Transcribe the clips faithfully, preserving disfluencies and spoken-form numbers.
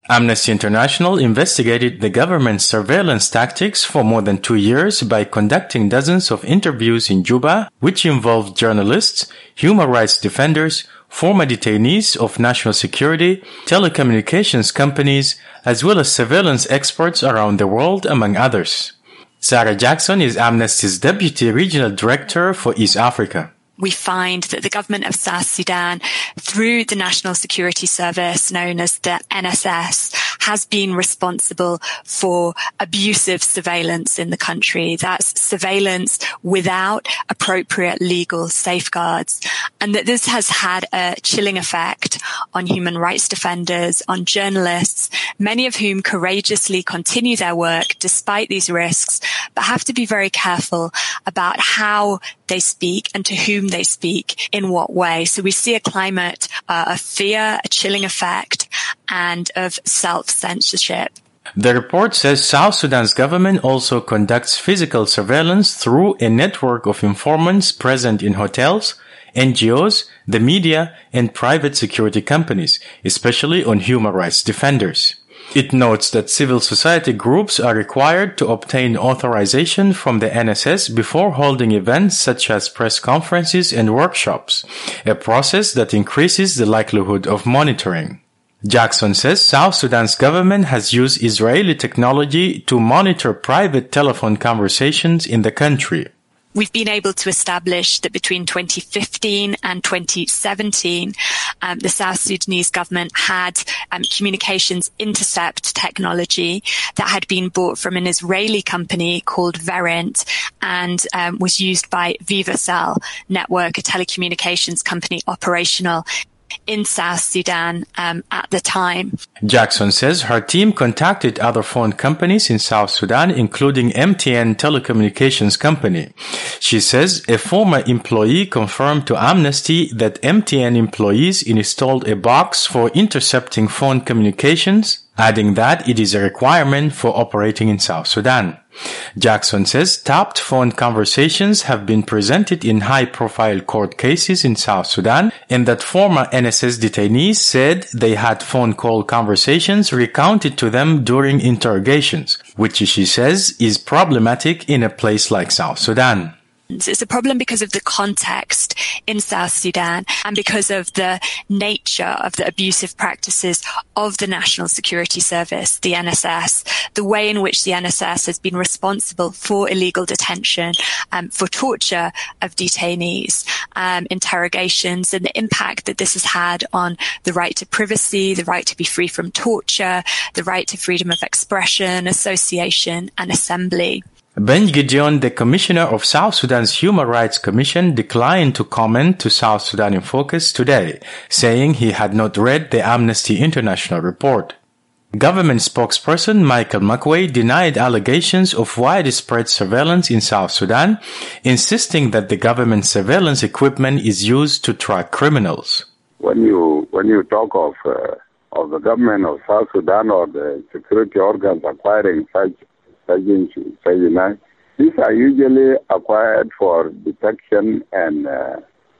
Amnesty International investigated the government's surveillance tactics for more than two years by conducting dozens of interviews in Juba, which involved journalists, human rights defenders, former detainees of national security, telecommunications companies, as well as surveillance experts around the world, among others. Sarah Jackson is Amnesty's Deputy Regional Director for East Africa. We find that the government of South Sudan, through the National Security Service known as the N S S, has been responsible for abusive surveillance in the country. That's surveillance without appropriate legal safeguards. And that this has had a chilling effect on human rights defenders, on journalists, many of whom courageously continue their work despite these risks, but have to be very careful about how they speak and to whom they speak in what way. So we see a climate uh, of fear, a chilling effect, and of self-censorship. The report says South Sudan's government also conducts physical surveillance through a network of informants present in hotels, N G Os, the media, and private security companies, especially on human rights defenders. It notes that civil society groups are required to obtain authorization from the N S S before holding events such as press conferences and workshops, a process that increases the likelihood of monitoring. Jackson says South Sudan's government has used Israeli technology to monitor private telephone conversations in the country. We've been able to establish that between twenty fifteen and twenty seventeen, um, the South Sudanese government had um, communications intercept technology that had been bought from an Israeli company called Verint and um, was used by VivaCell Network, a telecommunications company operational in South Sudan um, at the time. Jackson says her team contacted other phone companies in South Sudan, including M T N Telecommunications Company. She says a former employee confirmed to Amnesty that M T N employees installed a box for intercepting phone communications, adding that it is a requirement for operating in South Sudan. Jackson says tapped phone conversations have been presented in high-profile court cases in South Sudan, and that former N S S detainees said they had phone call conversations recounted to them during interrogations, which she says is problematic in a place like South Sudan. It's a problem because of the context in South Sudan and because of the nature of the abusive practices of the National Security Service, the N S S, the way in which the N S S has been responsible for illegal detention, um, for torture of detainees, um, interrogations, and the impact that this has had on the right to privacy, the right to be free from torture, the right to freedom of expression, association, and assembly. Ben Gideon, the commissioner of South Sudan's Human Rights Commission, declined to comment to South Sudan in Focus today, saying he had not read the Amnesty International report. Government spokesperson Michael McWay denied allegations of widespread surveillance in South Sudan, insisting that the government's surveillance equipment is used to track criminals. When you when you talk of uh, of the government of South Sudan or the security organs acquiring such agencies, these are usually acquired for detection and uh,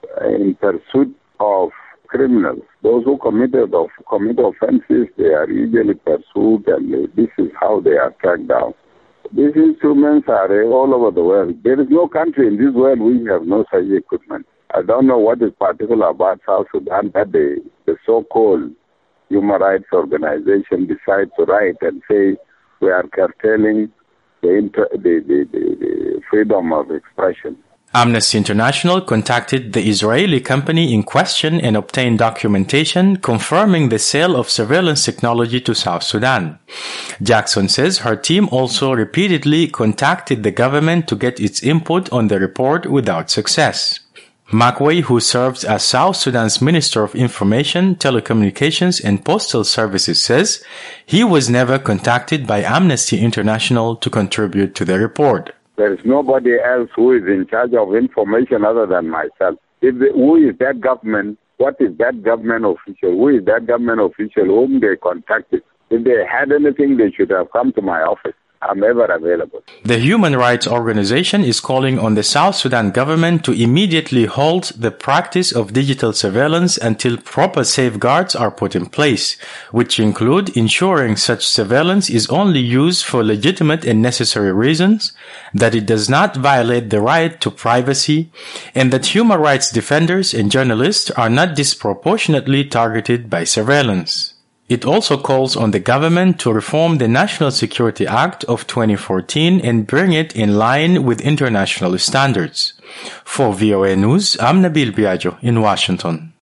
in pursuit of criminals. Those who committed of commit offenses, they are usually pursued, and this is how they are tracked down. These instruments are all over the world. There is no country in this world we have no such equipment. I don't know what is particular about South Sudan that the, the so-called human rights organization decide to write and say we are curtailing the, inter- the, the, the, the freedom of expression. Amnesty International contacted the Israeli company in question and obtained documentation confirming the sale of surveillance technology to South Sudan. Jackson says her team also repeatedly contacted the government to get its input on the report without success. McWay, who serves as South Sudan's Minister of Information, Telecommunications and Postal Services, says he was never contacted by Amnesty International to contribute to the report. There is nobody else who is in charge of information other than myself. If the, who is that government? What is that government official? Who is that government official whom they contacted? If they had anything, they should have come to my office. I'm ever available. The human rights organization is calling on the South Sudan government to immediately halt the practice of digital surveillance until proper safeguards are put in place, which include ensuring such surveillance is only used for legitimate and necessary reasons, that it does not violate the right to privacy, and that human rights defenders and journalists are not disproportionately targeted by surveillance. It also calls on the government to reform the National Security Act of twenty fourteen and bring it in line with international standards. For V O A News, I'm Nabil Biagio in Washington.